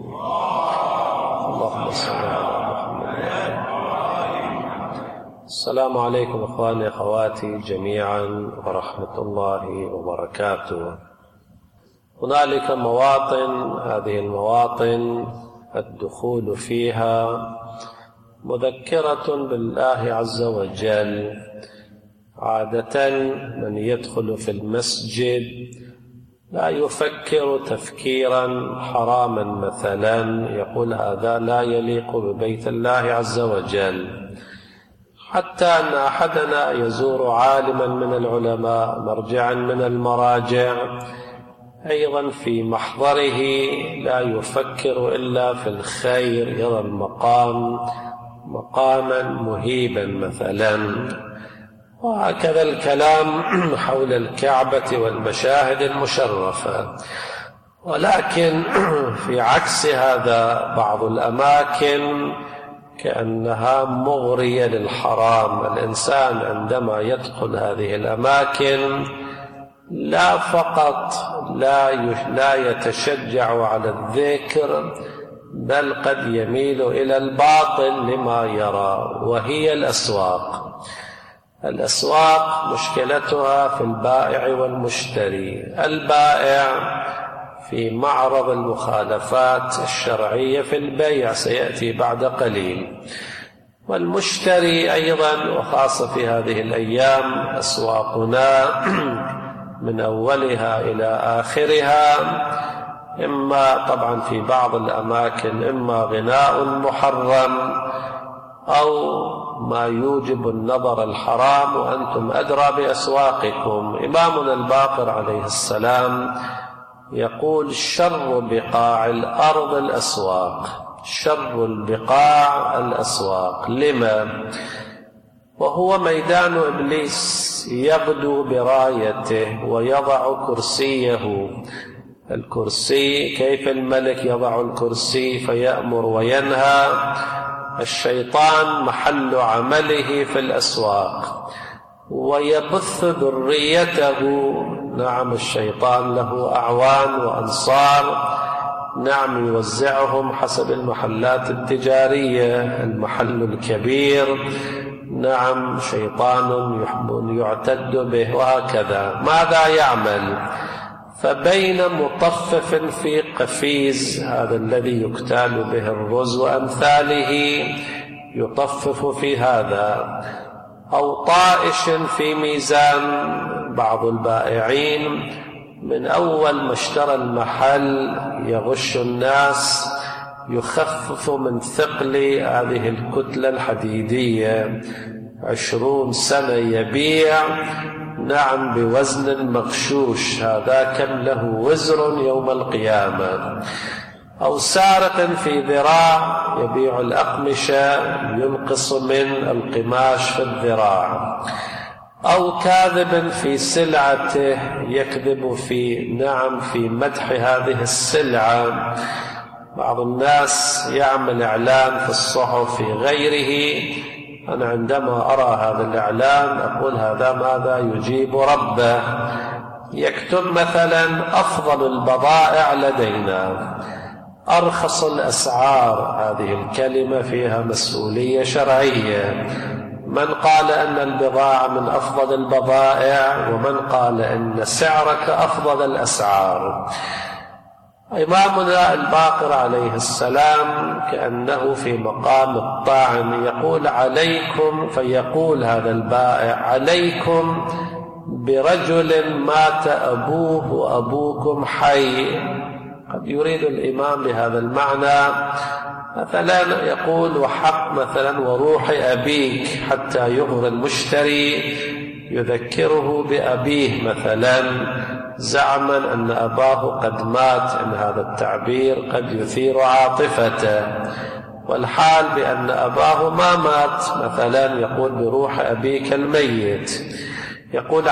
اللهم صل على محمد. السلام عليكم إخواني أخواتي جميعا ورحمة الله وبركاته. هنالك مواطن، هذه المواطن الدخول فيها مذكرة بالله عز وجل. عادة من يدخل في المسجد لا يفكر تفكيرا حراما مثلا، يقول هذا لا يليق ببيت الله عز وجل، حتى أن أحدنا يزور عالما من العلماء، مرجعا من المراجع، أيضا في محضره لا يفكر إلا في الخير، يرى المقام مقاما مهيبا مثلا. وهكذا الكلام حول الكعبة والمشاهد المشرفة. ولكن في عكس هذا بعض الأماكن كأنها مغرية للحرام. الإنسان عندما يدخل هذه الأماكن لا فقط لا يتشجع على الذكر، بل قد يميل إلى الباطل لما يرى، وهي الأسواق. الأسواق مشكلتها في البائع والمشتري. البائع في معرض المخالفات الشرعية في البيع، سيأتي بعد قليل. والمشتري أيضا، وخاصة في هذه الأيام أسواقنا من أولها إلى آخرها إما طبعا في بعض الأماكن إما غناء محرم أو ما يوجب النظر الحرام، وأنتم أدرى بأسواقكم. إمامنا الباقر عليه السلام يقول: شر بقاع الأرض الأسواق، شر البقاع الأسواق. لما؟ وهو ميدان إبليس يغدو برايته ويضع كرسيه. الكرسي، كيف الملك يضع الكرسي فيأمر وينهى؟ الشيطان محل عمله في الأسواق ويبث ذريته. نعم، الشيطان له أعوان وأنصار، نعم، يوزعهم حسب المحلات التجارية. المحل الكبير نعم شيطان يعتد به، وهكذا. ماذا يعمل؟ فبين مطفف في قفيز، هذا الذي يكتال به الرز وأمثاله، يطفف في هذا، أو طائش في ميزان. بعض البائعين من أول ما اشترى المحل يغش الناس، يخفف من ثقل هذه الكتلة الحديدية. 20 سنة يبيع، نعم، بوزن مغشوش، هذا كم له وزر يوم القيامة. أو سارق في ذراع، يبيع الأقمشة، ينقص من القماش في الذراع. أو كاذب في سلعته، يكذب في مدح هذه السلعة. بعض الناس يعمل إعلان في الصحف في غيره، أنا عندما أرى هذا الإعلان أقول هذا ماذا يجيب ربه. يكتب مثلا: أفضل البضائع لدينا، أرخص الأسعار. هذه الكلمة فيها مسؤولية شرعية. من قال أن البضاعة من أفضل البضائع، ومن قال أن سعرك أفضل الأسعار. إمامنا الباقر عليه السلام كأنه في مقام الطاعن، يقول: عليكم، فيقول هذا البائع: عليكم برجل مات أبوه وأبوكم حي. قد يريد الإمام بهذا المعنى مثلا يقول: وحق مثلا وروح أبيك، حتى يغري المشتري، يذكره بأبيه مثلا، زعما أن أباه قد مات. إن هذا التعبير قد يثير عاطفته، والحال بأن أباه ما مات. مثلا يقول: بروح أبيك الميت. يقول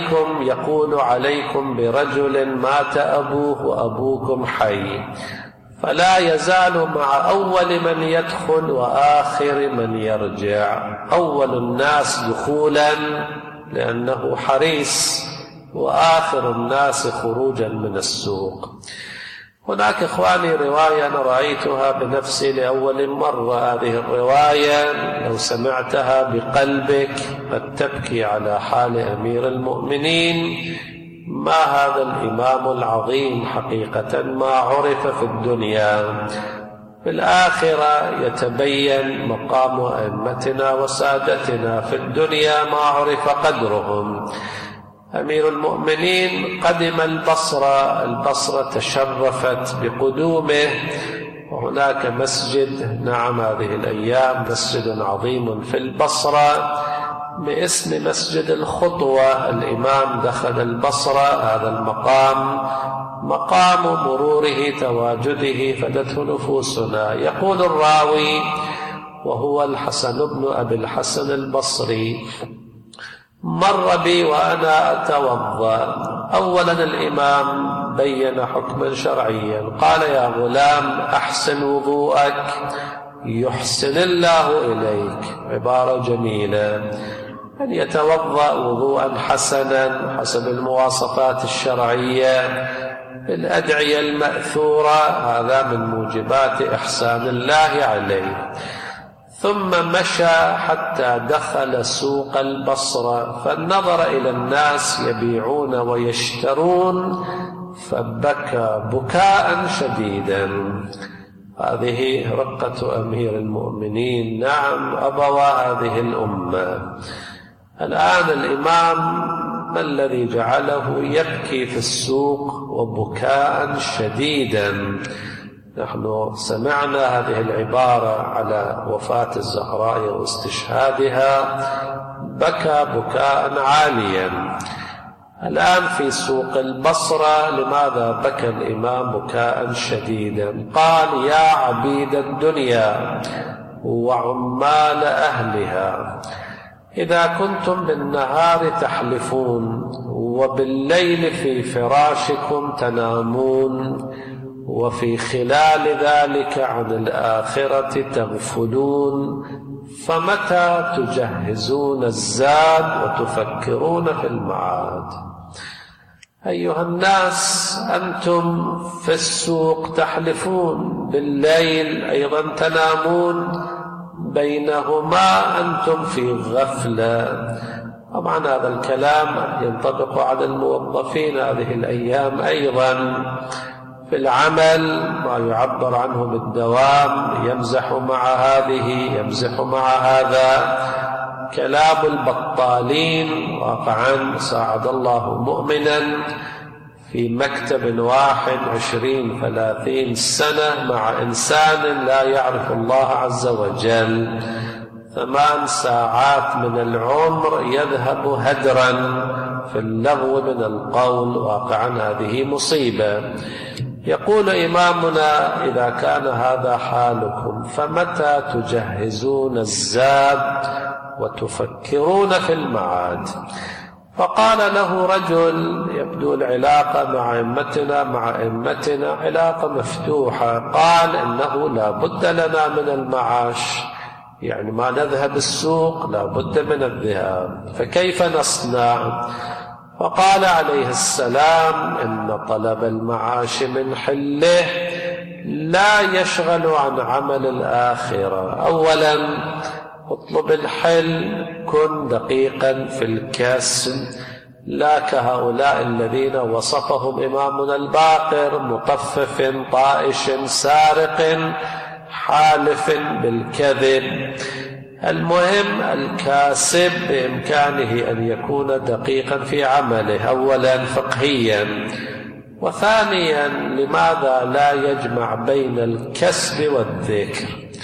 عليكم برجل مات أبوه وأبوكم حي. فلا يزال مع أول من يدخل وآخر من يرجع. أول الناس دخولا لأنه حريص، وآخر الناس خروجا من السوق. هناك إخواني رواية أنا رأيتها بنفسي لأول مرة. هذه الرواية لو سمعتها بقلبك قد تبكي على حال أمير المؤمنين. ما هذا الإمام العظيم حقيقة ما عرف في الدنيا. بالآخرة يتبين مقام أئمتنا وسادتنا في الدنيا ما عرف قدرهم. أمير المؤمنين قدم البصرة تشرفت بقدومه، وهناك مسجد نعم هذه الأيام مسجد عظيم في البصرة باسم مسجد الخطوة. الإمام دخل البصرة، هذا المقام مقام مروره تواجده فدته نفوسنا. يقول الراوي وهو الحسن بن أبي الحسن البصري: مر بي وأنا أتوضأ. أولا الإمام بين حكما شرعيا، قال: يا غلام أحسن وضوءك يحسن الله إليك. عبارة جميلة، أن يتوضأ وضوءا حسنا حسب المواصفات الشرعية بالأدعية المأثورة، هذا من موجبات إحسان الله عليه. ثم مشى حتى دخل سوق البصرة، فنظر إلى الناس يبيعون ويشترون فبكى بكاء شديدا. هذه رقة أمير المؤمنين، نعم أبوى هذه الأمة. الآن الإمام ما الذي جعله يبكي في السوق وبكاء شديدا؟ نحن سمعنا هذه العبارة على وفاة الزهراء واستشهادها، بكى بكاء عاليا. الآن في سوق البصرة لماذا بكى الإمام بكاء شديدا؟ قال: يا عبيد الدنيا وعمال أهلها، إذا كنتم بالنهار تحلفون وبالليل في فراشكم تنامون وفي خلال ذلك عن الآخرة تغفلون، فمتى تجهزون الزاد وتفكرون في المعاد؟ أيها الناس، أنتم في السوق تحلفون، بالليل أيضا تنامون، بينهما أنتم في غفلة. طبعا هذا الكلام ينطبق على الموظفين هذه الأيام أيضا في العمل، ما يعبر عنه بالدوام، يمزح مع هذه يمزح مع هذا، كلام البطالين. واقعا ساعد الله مؤمنا في مكتب واحد 20-30 سنة مع إنسان لا يعرف الله عز وجل، 8 ساعات من العمر يذهب هدرا في اللغو من القول. واقعا هذه مصيبة. يقول إمامنا: إذا كان هذا حالكم فمتى تجهزون الزاد وتفكرون في المعاد؟ فقال له رجل، يبدو العلاقة مع أئمتنا علاقة مفتوحة، قال: إنه لا بد لنا من المعاش، يعني ما نذهب السوق لا بد من الذهاب، فكيف نصنع؟ فقال عليه السلام: إن طلب المعاش من حله لا يشغل عن عمل الآخرة. أولا اطلب الحل، كن دقيقا في الكسب، لا كهؤلاء الذين وصفهم إمامنا الباقر: مطفف طائش سارق حالف بالكذب. المهم الكاسب بإمكانه أن يكون دقيقا في عمله، أولا فقهيا، وثانيا لماذا لا يجمع بين الكسب والذكر؟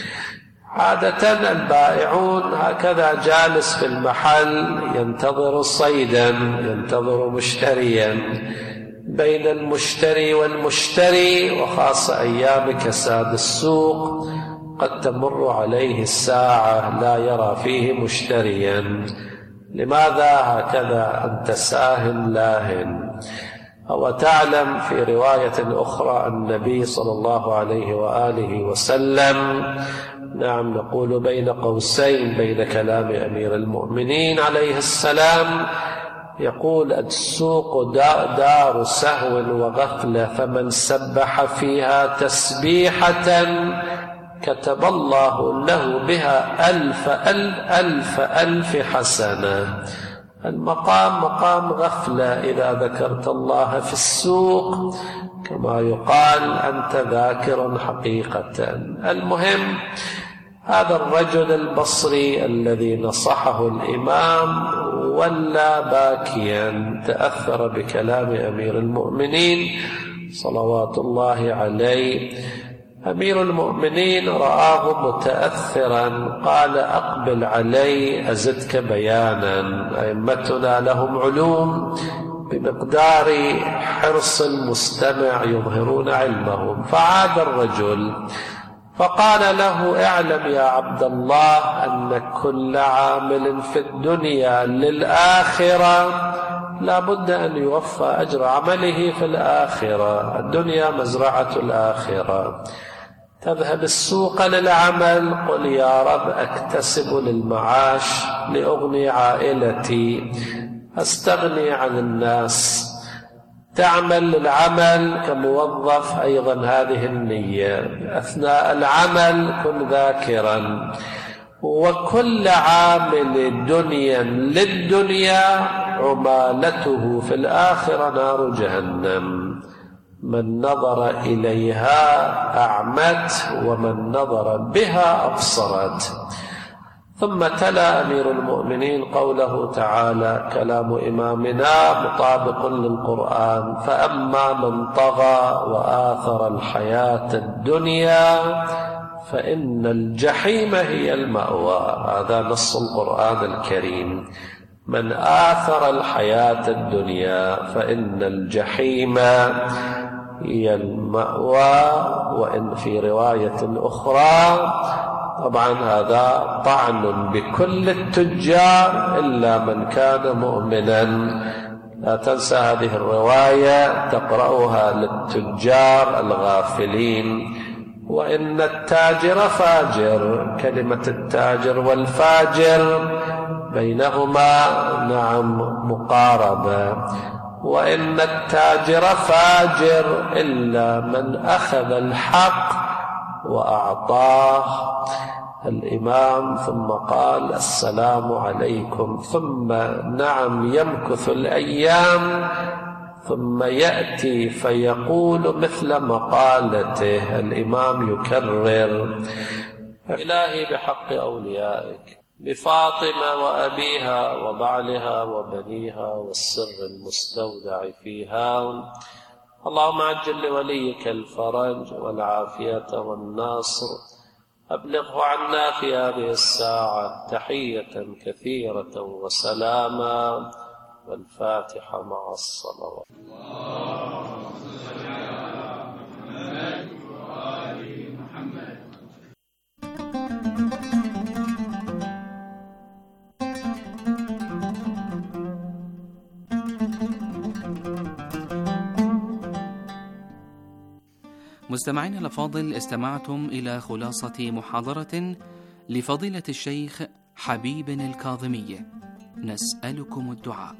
عادة البائعون هكذا جالس في المحل ينتظر صيدا، ينتظر مشتريا، بين المشتري والمشتري، وخاصة أيام كساد السوق قد تمر عليه الساعة لا يرى فيه مشتريا. لماذا هكذا أنت ساهن لاهن؟ أو تعلم في رواية أخرى النبي صلى الله عليه وآله وسلم، نعم نقول بين قوسين بين كلام أمير المؤمنين عليه السلام، يقول: السوق دار سهو وغفلة، فمن سبح فيها تسبيحة كتب الله له بها 1000 حسنة. المقام مقام غفلة. إذا ذكرت الله في السوق كما يقال أنت ذاكر حقيقة. المهم هذا الرجل البصري الذي نصحه الإمام ولا باكيا، تأثر بكلام أمير المؤمنين صلوات الله عليه. أمير المؤمنين رآه متأثرا قال أقبل علي أزدك بيانا. أئمتنا لهم علوم بمقدار حرص المستمع يظهرون علمهم. فعاد الرجل فقال له اعلم يا عبد الله أن كل عامل في الدنيا للآخرة لا بد أن يوفى أجر عمله في الآخرة. الدنيا مزرعة الآخرة. تذهب السوق للعمل، قل يا رب أكتسب للمعاش لأغني عائلتي، أستغني عن الناس. تعمل للعمل كموظف أيضا هذه النية. أثناء العمل كن ذاكرا. وكل عامل دنيا للدنيا عمالته في الآخرة نار جهنم. من نظر إليها أعمت ومن نظر بها أبصرت. ثم تلا أمير المؤمنين قوله تعالى كلام إمامنا مطابق للقرآن: فأما من طغى وآثر الحياة الدنيا فإن الجحيم هي المأوى. هذا نص القرآن الكريم: من آثر الحياة الدنيا فإن الجحيم هي المأوى. وإن في رواية أخرى، طبعا هذا طعن بكل التجار إلا من كان مؤمنا. لا تنسى هذه الرواية، تقرأها للتجار الغافلين. وإن التاجر فاجر، كلمة التاجر والفاجر بينهما نعم مقاربة. وإن التاجر فاجر إلا من أخذ الحق وأعطاه. الإمام ثم قال السلام عليكم، ثم نعم يمكث الأيام ثم يأتي فيقول مثل مقالته. الإمام يكرر: إلهي بحق أوليائك، بفاطمة وأبيها وبعلها وبنيها والسر المستودع فيها، اللهم عجل لوليك الفرج والعافية والنصر. أبلغه عنا في هذه الساعة تحية كثيرة وسلاما. والفاتحة مع الصلوات. مستمعين الأفاضل، استمعتم إلى خلاصة محاضرة لفضيلة الشيخ حبيب الكاظمي. نسألكم الدعاء.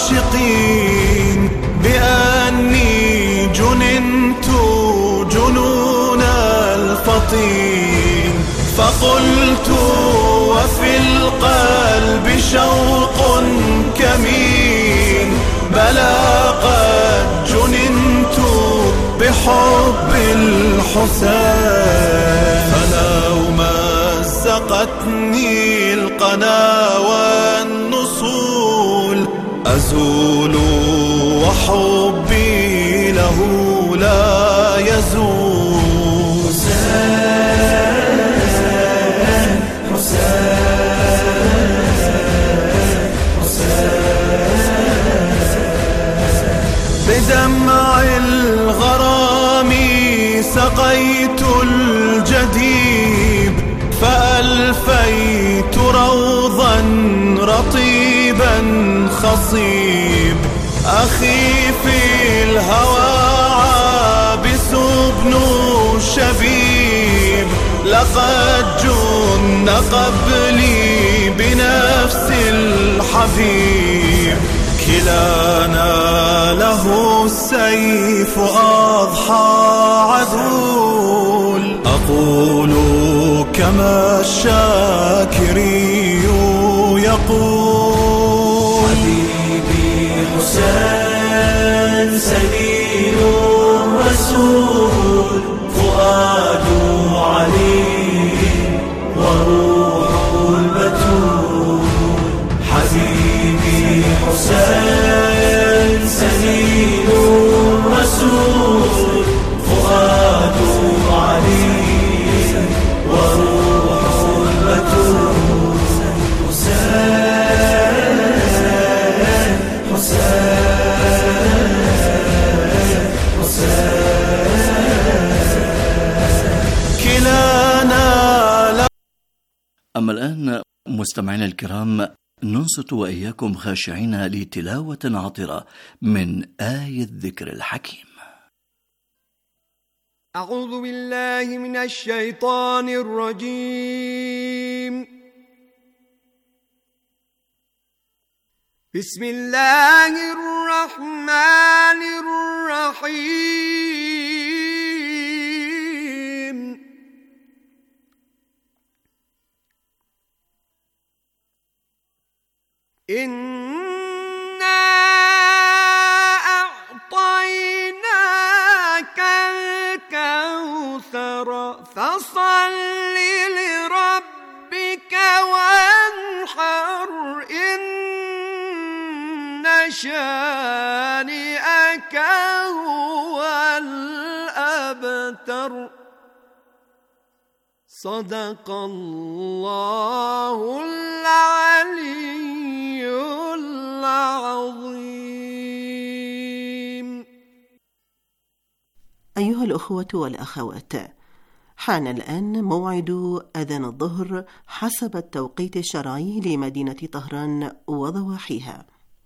العاشقين بأني جننت جنون الفطين، فقلت وفي القلب شوق كمين، بلى قد جننت بحب الحسين. فلو مزقتني القنا والنصول أزول وحبي له لا يزول. حسين بدمع الغرام سقيت الجديب، فألفيت روضا رطيبا خصيب. أخي في الهوى عابس ابن شبيب، لقد جن قبلي بنفس الحبيب. كلانا له السيف أضحى عذول، أقول كما الشاكري يقول. حبيبي حسين سليل رسول، فؤاد علي وروح البتول. حبيبي حسين سليل رسول، فؤاد علي وروح البتول. حسين كلانا. أما الآن مستمعينا الكرام ننصت وإياكم خاشعين لتلاوة عطرة من آية الذكر الحكيم. أعوذ بالله من الشيطان الرجيم. بسم الله الرحمن الرحيم. إنا أعطيناك الكوثر، فصل لربك وانحر، إن شانئك هو الأبتر. صدق الله العلي العظيم. أيها الأخوة والأخوات، حان الآن موعد أذان الظهر حسب التوقيت الشرعي لمدينة طهران وضواحيها.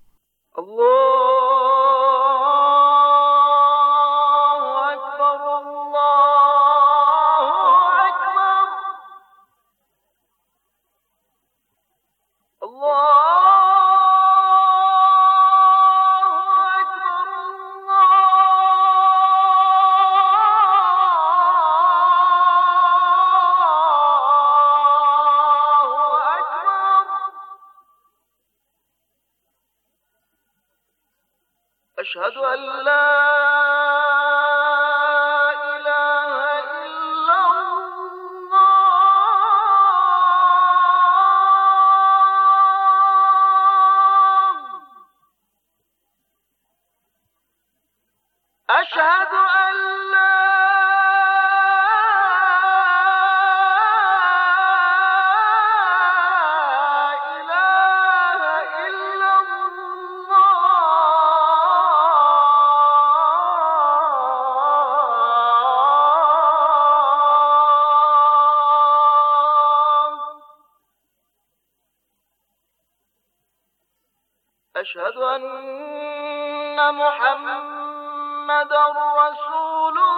أشهد أن لا إله إلا الله. أشهد أن لا أشهد أن محمدًا رسول